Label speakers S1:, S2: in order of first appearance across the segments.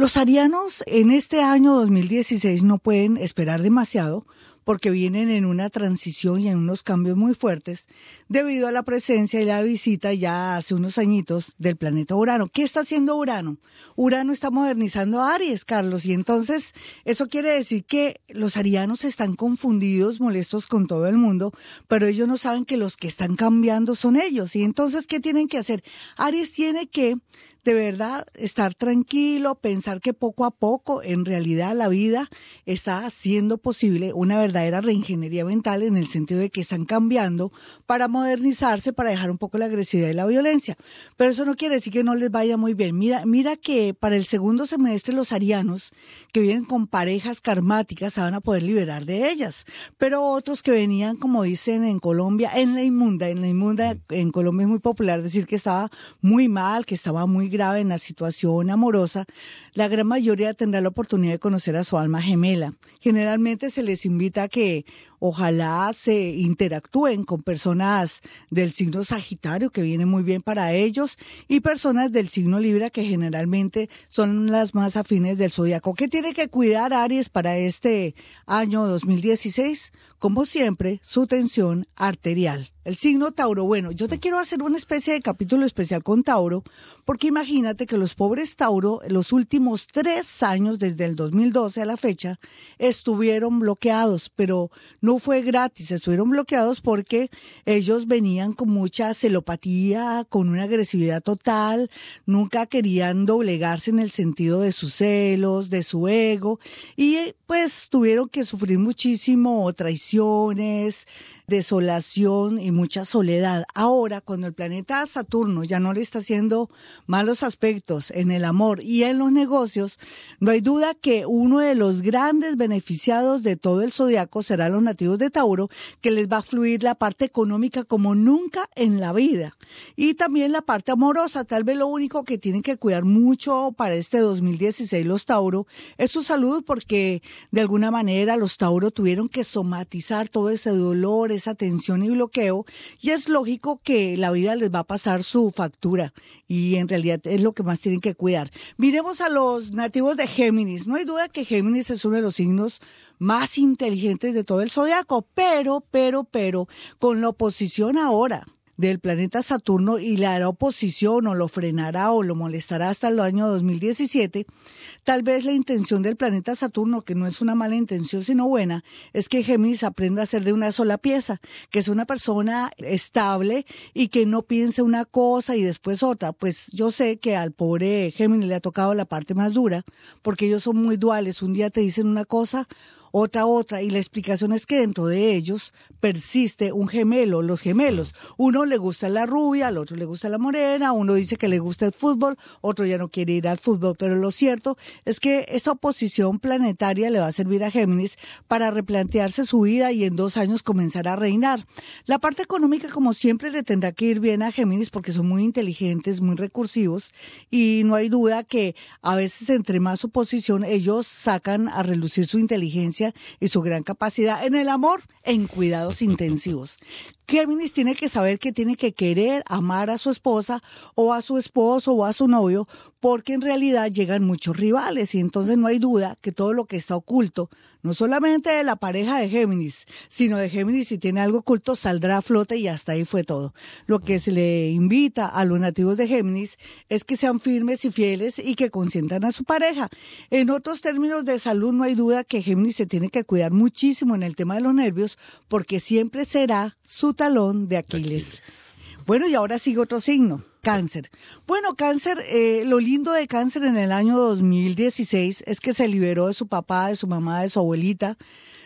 S1: Los arianos en este año 2016 no pueden esperar demasiado porque vienen en una transición y en unos cambios muy fuertes debido a la presencia y la visita ya hace unos añitos del planeta Urano. ¿Qué está haciendo Urano? Urano está modernizando a Aries, Carlos, y entonces eso quiere decir que los arianos están confundidos, molestos con todo el mundo, pero ellos no saben que los que están cambiando son ellos. Y entonces, ¿qué tienen que hacer? Aries tiene que de verdad estar tranquilo, pensar que poco a poco en realidad la vida está haciendo posible una verdadera reingeniería mental en el sentido de que están cambiando para modernizarse, para dejar un poco la agresividad y la violencia. Pero eso no quiere decir que no les vaya muy bien. Mira que para el segundo semestre los arianos que vienen con parejas karmáticas se van a poder liberar de ellas. Pero otros que venían, como dicen en Colombia, en la inmunda, en Colombia es muy popular decir que estaba muy mal, que estaba muy grave en la situación amorosa, la gran mayoría tendrá la oportunidad de conocer a su alma gemela. Generalmente se les invita a que ojalá se interactúen con personas del signo Sagitario, que viene muy bien para ellos, y personas del signo Libra, que generalmente son las más afines del zodiaco. ¿Qué tiene que cuidar Aries para este año 2016? Como siempre, su tensión arterial. El signo Tauro, bueno, yo te quiero hacer una especie de capítulo especial con Tauro, porque imagínate que los pobres Tauro, los últimos 3 años, desde el 2012 a la fecha, estuvieron bloqueados, pero no fue gratis, estuvieron bloqueados porque ellos venían con mucha celopatía, con una agresividad total, nunca querían doblegarse en el sentido de sus celos, de su ego, y pues tuvieron que sufrir muchísimo traiciones, desolación y mucha soledad. Ahora, cuando el planeta Saturno ya no le está haciendo malos aspectos en el amor y en los negocios, no hay duda que uno de los grandes beneficiados de todo el zodiaco será los nativos de Tauro, que les va a fluir la parte económica como nunca en la vida. Y también la parte amorosa. Tal vez lo único que tienen que cuidar mucho para este 2016 los Tauro es su salud, porque de alguna manera los Tauro tuvieron que somatizar todo ese dolor, esa tensión y bloqueo, y es lógico que la vida les va a pasar su factura y en realidad es lo que más tienen que cuidar. Miremos a los nativos de Géminis. No hay duda que Géminis es uno de los signos más inteligentes de todo el zodiaco, pero, con la oposición ahora del planeta Saturno, y le hará oposición o lo frenará o lo molestará hasta el año 2017, tal vez la intención del planeta Saturno, que no es una mala intención sino buena, es que Géminis aprenda a ser de una sola pieza, que es una persona estable y que no piense una cosa y después otra. Pues yo sé que al pobre Géminis le ha tocado la parte más dura, porque ellos son muy duales, un día te dicen una cosa, otra, y la explicación es que dentro de ellos persiste un gemelo, los gemelos. Uno le gusta la rubia, al otro le gusta la morena, uno dice que le gusta el fútbol, otro ya no quiere ir al fútbol, pero lo cierto es que esta oposición planetaria le va a servir a Géminis para replantearse su vida y en 2 años comenzar a reinar. La parte económica, como siempre, le tendrá que ir bien a Géminis porque son muy inteligentes, muy recursivos, y no hay duda que a veces entre más oposición ellos sacan a relucir su inteligencia y su gran capacidad. En el amor, en cuidados intensivos. Géminis tiene que saber que tiene que querer, amar a su esposa o a su esposo o a su novio, porque en realidad llegan muchos rivales y entonces no hay duda que todo lo que está oculto, no solamente de la pareja de Géminis, sino de Géminis, si tiene algo oculto, saldrá a flote y hasta ahí fue todo. Lo que se le invita a los nativos de Géminis es que sean firmes y fieles y que consientan a su pareja. En otros términos de salud, no hay duda que Géminis se tiene que cuidar muchísimo en el tema de los nervios, porque siempre será su talón de Aquiles. Bueno, y ahora sigue otro signo, Cáncer. Bueno, Cáncer, lo lindo de Cáncer en el año 2016 es que se liberó de su papá, de su mamá, de su abuelita,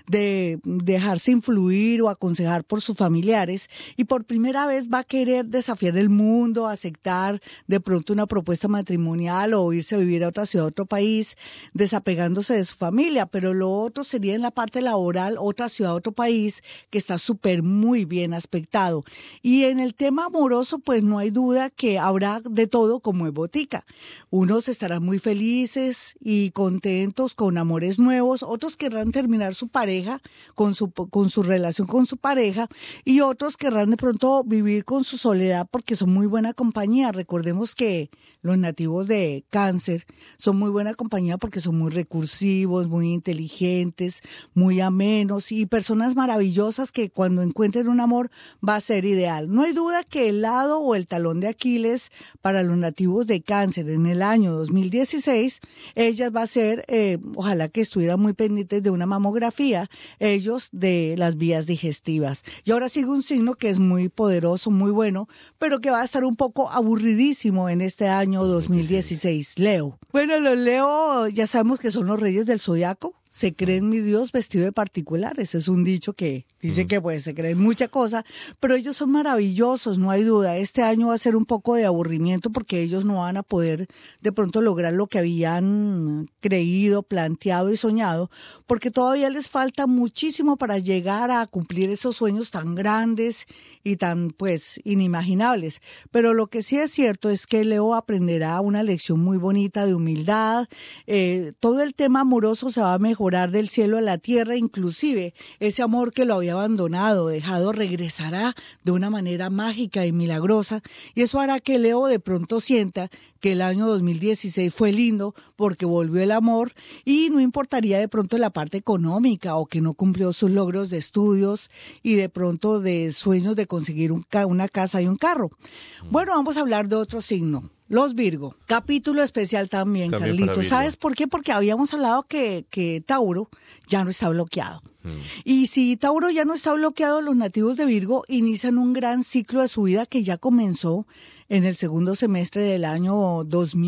S1: de dejarse influir o aconsejar por sus familiares, y por primera vez va a querer desafiar el mundo, aceptar de pronto una propuesta matrimonial o irse a vivir a otra ciudad, a otro país, desapegándose de su familia. Pero lo otro sería en la parte laboral, otra ciudad, otro país, que está súper muy bien aspectado. Y en el tema amoroso, pues no hay duda que habrá de todo como en botica. Unos estarán muy felices y contentos con amores nuevos, otros querrán terminar su pareja pareja, con su relación con su pareja, y otros querrán de pronto vivir con su soledad porque son muy buena compañía. Recordemos que los nativos de Cáncer son muy buena compañía porque son muy recursivos, muy inteligentes, muy amenos y personas maravillosas que cuando encuentren un amor va a ser ideal. No hay duda que el lado o el talón de Aquiles para los nativos de Cáncer en el año 2016, ellas va a ser, ojalá que estuvieran muy pendientes de una mamografía, ellos de las vías digestivas. Y ahora sigue un signo que es muy poderoso, muy bueno, pero que va a estar un poco aburridísimo en este año 2016, Leo. Bueno, los Leo ya sabemos que son los reyes del zodiaco. Se creen mi Dios vestido de particulares. Es un dicho que dice que pues se creen mucha cosa, pero ellos son maravillosos, no hay duda. Este año va a ser un poco de aburrimiento porque ellos no van a poder de pronto lograr lo que habían creído, planteado y soñado, porque todavía les falta muchísimo para llegar a cumplir esos sueños tan grandes y tan pues inimaginables. Pero lo que sí es cierto es que Leo aprenderá una lección muy bonita de humildad. Todo el tema amoroso se va a mejorar del cielo a la tierra, inclusive ese amor que lo había abandonado, dejado, regresará de una manera mágica y milagrosa, y eso hará que Leo de pronto sienta que el año 2016 fue lindo porque volvió el amor y no importaría de pronto la parte económica o que no cumplió sus logros de estudios y de pronto de sueños de conseguir una casa y un carro. Bueno, vamos a hablar de otro signo. Los Virgo. Capítulo especial también Carlitos. ¿Sabes por qué? Porque habíamos hablado que Tauro ya no está bloqueado. Y si Tauro ya no está bloqueado, los nativos de Virgo inician un gran ciclo de su vida que ya comenzó en el segundo semestre del año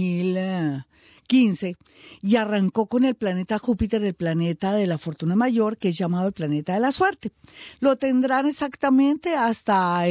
S1: 2015 y arrancó con el planeta Júpiter, el planeta de la fortuna mayor, que es llamado el planeta de la suerte. Lo tendrán exactamente hasta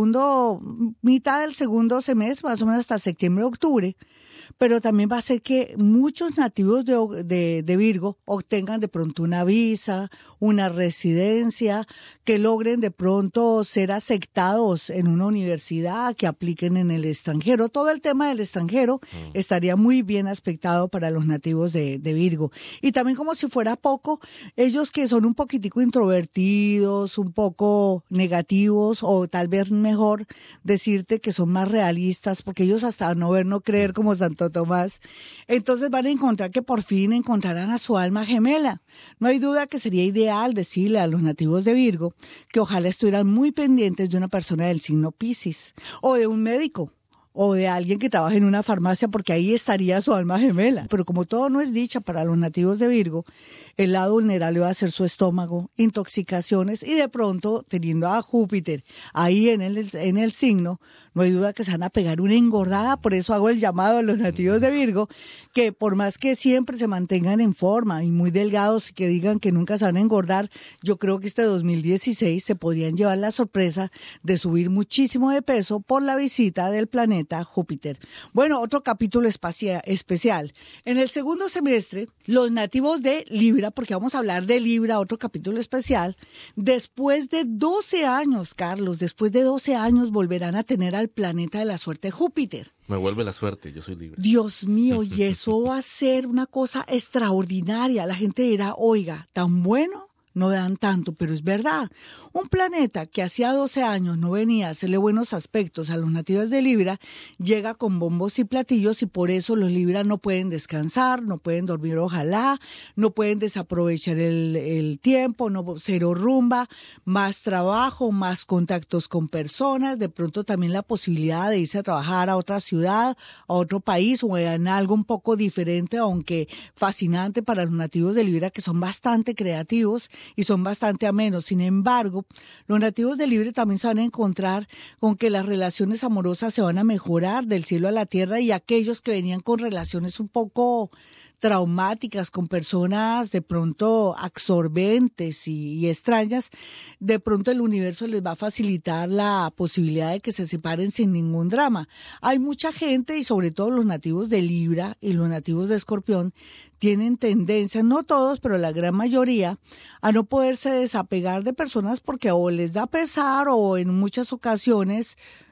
S1: mitad del segundo semestre, más o menos hasta septiembre-octubre. Pero también va a hacer que muchos nativos de Virgo obtengan de pronto una visa, una residencia, que logren de pronto ser aceptados en una universidad, que apliquen en el extranjero. Todo el tema del extranjero estaría muy bien aspectado para los nativos de Virgo. Y también, como si fuera poco, ellos que son un poquitico introvertidos, un poco negativos, o tal vez mejor decirte que son más realistas, porque ellos hasta no ver, no creer, como Santo Tomás, entonces van a encontrar que por fin encontrarán a su alma gemela. No hay duda que sería ideal decirle a los nativos de Virgo que ojalá estuvieran muy pendientes de una persona del signo Piscis o de un médico o de alguien que trabaje en una farmacia, porque ahí estaría su alma gemela. Pero como todo no es dicha para los nativos de Virgo, el lado vulnerable va a ser su estómago, intoxicaciones, y de pronto, teniendo a Júpiter ahí en el signo, no hay duda que se van a pegar una engordada. Por eso hago el llamado a los nativos de Virgo, que por más que siempre se mantengan en forma y muy delgados y que digan que nunca se van a engordar, yo creo que este 2016 se podrían llevar la sorpresa de subir muchísimo de peso por la visita del planeta Júpiter. Bueno, otro capítulo especial. En el segundo semestre, los nativos de Libra, porque vamos a hablar de Libra, otro capítulo especial, después de 12 años, Carlos, después de 12 años volverán a tener al planeta de la suerte Júpiter.
S2: Me vuelve la suerte, yo soy Libra.
S1: Dios mío, y eso va a ser una cosa extraordinaria. La gente dirá, oiga, ¿tan bueno? No dan tanto, pero es verdad. Un planeta que hacía 12 años no venía a hacerle buenos aspectos a los nativos de Libra, llega con bombos y platillos, y por eso los Libra no pueden descansar, no pueden dormir, ojalá, no pueden desaprovechar el tiempo, cero rumba, más trabajo, más contactos con personas, de pronto también la posibilidad de irse a trabajar a otra ciudad, a otro país o en algo un poco diferente, aunque fascinante para los nativos de Libra, que son bastante creativos y son bastante amenos. Sin embargo, los nativos de Libra también se van a encontrar con que las relaciones amorosas se van a mejorar del cielo a la tierra, y aquellos que venían con relaciones un poco traumáticas con personas de pronto absorbentes y extrañas, de pronto el universo les va a facilitar la posibilidad de que se separen sin ningún drama. Hay mucha gente, y sobre todo los nativos de Libra y los nativos de Escorpión, tienen tendencia, no todos, pero la gran mayoría, a no poderse desapegar de personas porque o les da pesar o en muchas ocasiones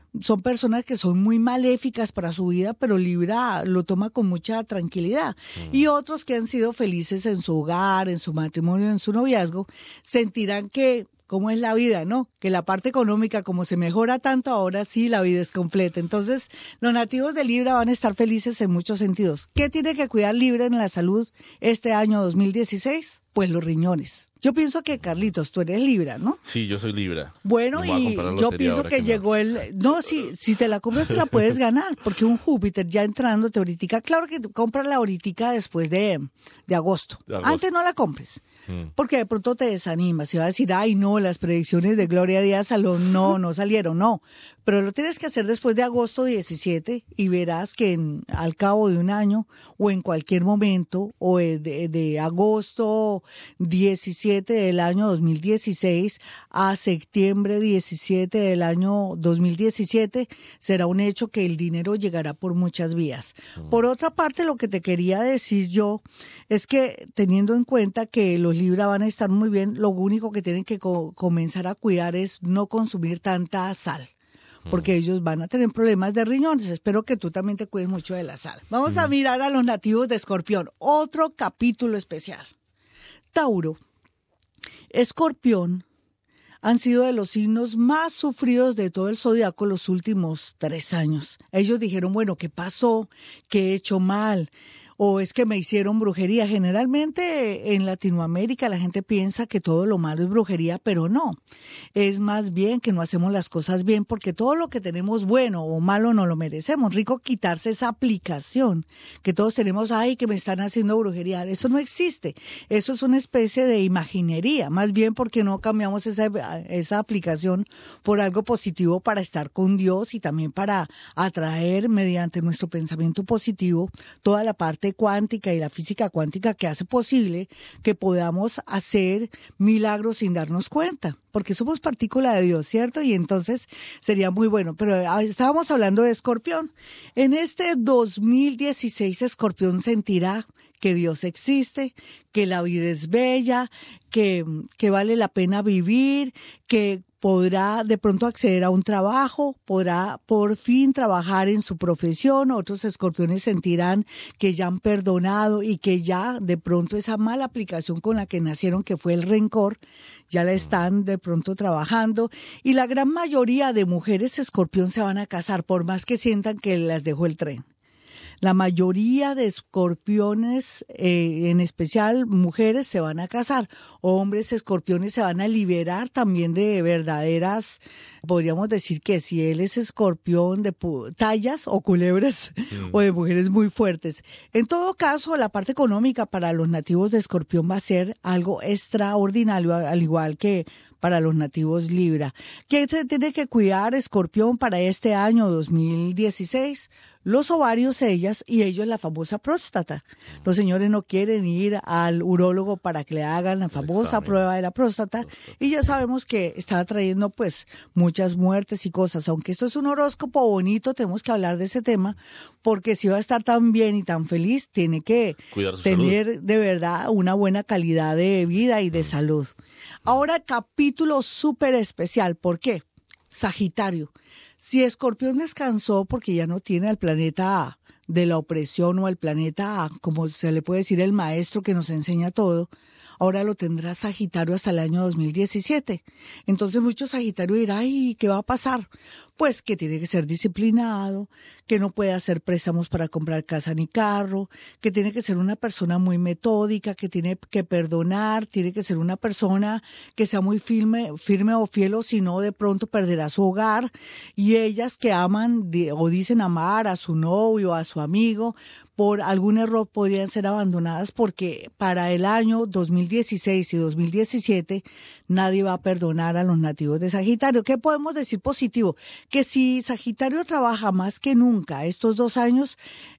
S1: son personas que son muy maléficas para su vida, pero Libra lo toma con mucha tranquilidad. Y otros que han sido felices en su hogar, en su matrimonio, en su noviazgo, sentirán que cómo es la vida, ¿no? Que la parte económica, como se mejora tanto, ahora sí la vida es completa. Entonces, los nativos de Libra van a estar felices en muchos sentidos. ¿Qué tiene que cuidar Libra en la salud este año 2016? Pues los riñones. Yo pienso que, Carlitos, tú eres Libra, ¿no?
S2: Sí, yo soy Libra.
S1: Bueno, y yo pienso que llegó No, si te la compras, te la puedes ganar, porque un Júpiter ya entrando ahorita, claro que compras la ahorita después de agosto. Antes no la compres, porque de pronto te desanimas y vas a decir, ay, no, las predicciones de Gloria Díaz Salón no salieron, no. Pero lo tienes que hacer después de agosto 17 y verás que al cabo de un año o en cualquier momento o de agosto 17 del año 2016 a septiembre 17 del año 2017 será un hecho que el dinero llegará por muchas vías. Por otra parte, lo que te quería decir yo es que teniendo en cuenta que los Libra van a estar muy bien, lo único que tienen que comenzar a cuidar es no consumir tanta sal, porque ellos van a tener problemas de riñones. Espero que tú también te cuides mucho de la sal. Vamos a mirar a los nativos de Escorpión, otro capítulo especial. Tauro, Escorpión han sido de los signos más sufridos de todo el zodiaco los últimos 3 años. Ellos dijeron, bueno, ¿qué pasó? ¿Qué he hecho mal? ¿O es que me hicieron brujería? Generalmente en Latinoamérica la gente piensa que todo lo malo es brujería, pero no. Es más bien que no hacemos las cosas bien, porque todo lo que tenemos bueno o malo no lo merecemos. Rico quitarse esa aplicación que todos tenemos, ay, que me están haciendo brujería. Eso no existe. Eso es una especie de imaginería. Más bien porque no cambiamos esa aplicación por algo positivo para estar con Dios y también para atraer mediante nuestro pensamiento positivo toda la parte cuántica y la física cuántica que hace posible que podamos hacer milagros sin darnos cuenta, porque somos partícula de Dios, ¿cierto? Y entonces sería muy bueno. Pero estábamos hablando de Escorpión. En este 2016 Escorpión sentirá que Dios existe, que la vida es bella, que vale la pena vivir, que podrá de pronto acceder a un trabajo, podrá por fin trabajar en su profesión. Otros escorpiones sentirán que ya han perdonado y que ya de pronto esa mala aplicación con la que nacieron, que fue el rencor, ya la están de pronto trabajando. Y la gran mayoría de mujeres escorpión se van a casar, por más que sientan que las dejó el tren. La mayoría de escorpiones, en especial mujeres, se van a casar. Hombres escorpiones se van a liberar también de verdaderas, podríamos decir que si él es escorpión de tallas o culebras o de mujeres muy fuertes. En todo caso, la parte económica para los nativos de Escorpión va a ser algo extraordinario, al igual que para los nativos Libra. ¿Qué se tiene que cuidar Escorpión para este año 2016? Los ovarios ellas y ellos la famosa próstata. Los señores no quieren ir al urólogo para que le hagan la famosa prueba de la próstata y ya sabemos que está trayendo pues muchas muertes y cosas. Aunque esto es un horóscopo bonito, tenemos que hablar de ese tema porque si va a estar tan bien y tan feliz, tiene que tener salud, de verdad una buena calidad de vida y de salud. Ahora capítulo súper especial. ¿Por qué? Sagitario. Si Escorpión descansó porque ya no tiene al planeta de la opresión o al planeta, como se le puede decir, el maestro que nos enseña todo, ahora lo tendrá Sagitario hasta el año 2017. Entonces muchos Sagitarios dirán, ay, ¿qué va a pasar? Pues que tiene que ser disciplinado, que no puede hacer préstamos para comprar casa ni carro, que tiene que ser una persona muy metódica, que tiene que perdonar, tiene que ser una persona que sea muy firme o fiel, o si no, de pronto perderá su hogar. Y ellas que aman o dicen amar a su novio, a su amigo, por algún error podrían ser abandonadas porque para el año 2016 y 2017 nadie va a perdonar a los nativos de Sagitario. ¿Qué podemos decir positivo? Que si Sagitario trabaja más que nunca estos 2 años,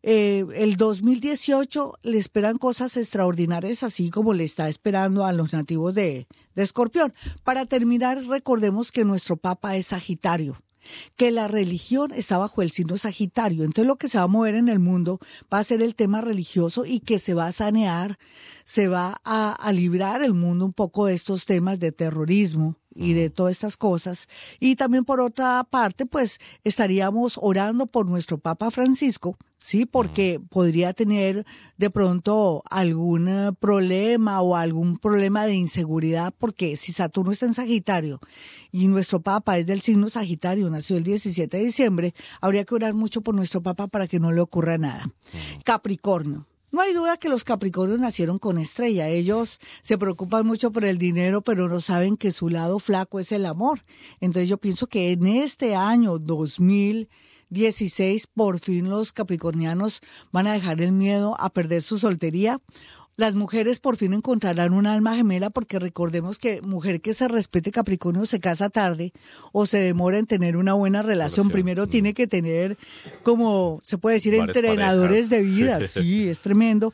S1: el 2018 le esperan cosas extraordinarias, así como le está esperando a los nativos de Escorpión. Para terminar, recordemos que nuestro Papa es Sagitario, que la religión está bajo el signo Sagitario. Entonces lo que se va a mover en el mundo va a ser el tema religioso y que se va a sanear, se va a librar el mundo un poco de estos temas de terrorismo, y de todas estas cosas. Y también por otra parte, pues estaríamos orando por nuestro Papa Francisco, sí, porque podría tener de pronto algún problema o algún problema de inseguridad, porque si Saturno está en Sagitario y nuestro Papa es del signo Sagitario, nació el 17 de diciembre, habría que orar mucho por nuestro Papa para que no le ocurra nada. Capricornio. No hay duda que los Capricornios nacieron con estrella. Ellos se preocupan mucho por el dinero, pero no saben que su lado flaco es el amor. Entonces yo pienso que en este año 2016, por fin los capricornianos van a dejar el miedo a perder su soltería. Las mujeres por fin encontrarán un alma gemela, porque recordemos que mujer que se respete Capricornio se casa tarde o se demora en tener una buena relación. Primero tiene que tener, como se puede decir,
S2: varias
S1: entrenadores
S2: parejas.
S1: de vida. Sí, es tremendo.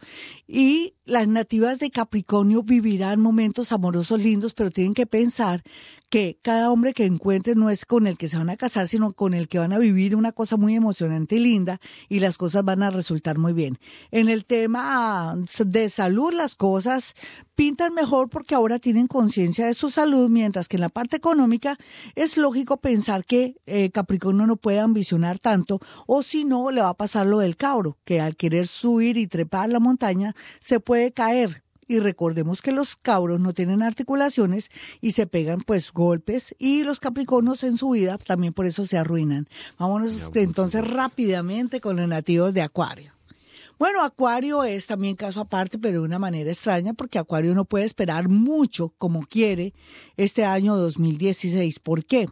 S1: Y las nativas de Capricornio vivirán momentos amorosos lindos, pero tienen que pensar que cada hombre que encuentren no es con el que se van a casar, sino con el que van a vivir una cosa muy emocionante y linda, y las cosas van a resultar muy bien. En el tema de salud, las cosas pintan mejor porque ahora tienen conciencia de su salud, mientras que en la parte económica es lógico pensar que Capricornio no puede ambicionar tanto, o si no, le va a pasar lo del cabro, que al querer subir y trepar la montaña se puede caer. Y recordemos que los cabros no tienen articulaciones y se pegan pues golpes, y los capricornios en su vida también por eso se arruinan. Vámonos entonces rápidamente con los nativos de Acuario. Bueno, Acuario es también caso aparte, pero de una manera extraña, porque Acuario no puede esperar mucho como quiere este año 2016. ¿Por qué?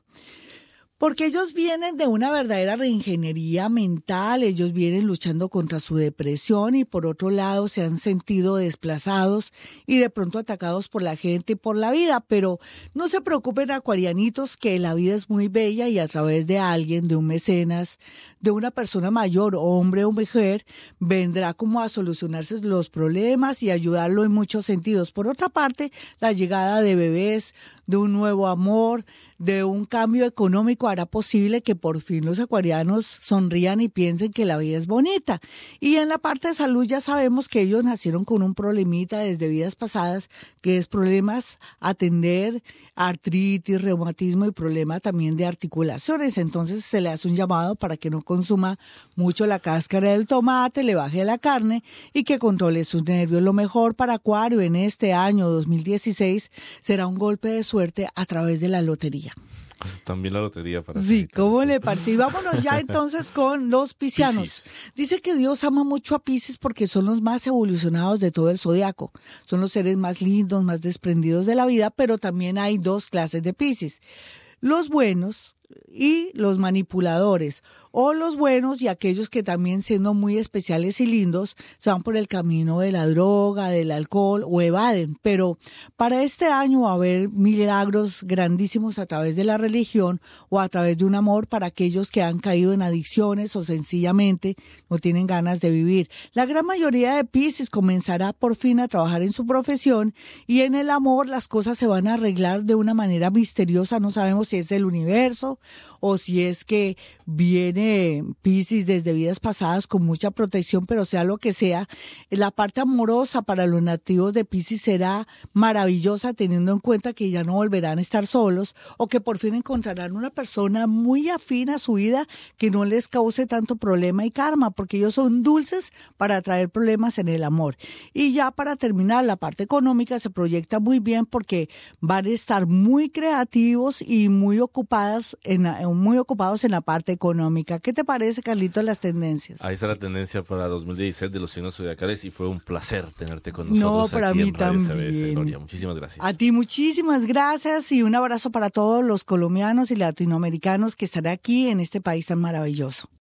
S1: Porque ellos vienen de una verdadera reingeniería mental, ellos vienen luchando contra su depresión, y por otro lado se han sentido desplazados y de pronto atacados por la gente y por la vida. Pero no se preocupen, acuarianitos, que la vida es muy bella, y a través de alguien, de un mecenas, de una persona mayor, hombre o mujer, vendrá como a solucionarse los problemas y ayudarlo en muchos sentidos. Por otra parte, la llegada de bebés, de un nuevo amor, de un cambio económico hará posible que por fin los acuarianos sonrían y piensen que la vida es bonita. Y en la parte de salud ya sabemos que ellos nacieron con un problemita desde vidas pasadas, que es problemas atender, artritis, reumatismo y problema también de articulaciones. Entonces se le hace un llamado para que no consuma mucho la cáscara del tomate, le baje la carne y que controle sus nervios. Lo mejor para Acuario en este año 2016 será un golpe de suerte a través de la lotería.
S2: También la lotería para
S1: Sí, ¿cómo le parece? Y vámonos ya entonces con los piscianos. Dice que Dios ama mucho a Piscis porque son los más evolucionados de todo el zodiaco. Son los seres más lindos, más desprendidos de la vida, pero también hay dos clases de Piscis: los buenos y los manipuladores, o los buenos y aquellos que también, siendo muy especiales y lindos, se van por el camino de la droga, del alcohol o evaden. Pero para este año va a haber milagros grandísimos a través de la religión o a través de un amor para aquellos que han caído en adicciones o sencillamente no tienen ganas de vivir. La gran mayoría de Piscis comenzará por fin a trabajar en su profesión, y en el amor las cosas se van a arreglar de una manera misteriosa. No sabemos si es el universo o si es que viene Piscis desde vidas pasadas con mucha protección, pero sea lo que sea, la parte amorosa para los nativos de Piscis será maravillosa, teniendo en cuenta que ya no volverán a estar solos, o que por fin encontrarán una persona muy afín a su vida que no les cause tanto problema y karma, porque ellos son dulces para traer problemas en el amor. Y ya para terminar, la parte económica se proyecta muy bien porque van a estar muy creativos y muy ocupados en la parte económica. ¿Qué te parece, Carlito, las tendencias?
S2: Ahí está la tendencia para 2016 de los signos zodiacales, y fue un placer tenerte con nosotros.
S1: No, para
S2: aquí
S1: mí
S2: en Radio
S1: también.
S2: CBS, Gloria. Muchísimas gracias.
S1: A ti muchísimas gracias, y un abrazo para todos los colombianos y latinoamericanos que están aquí en este país tan maravilloso.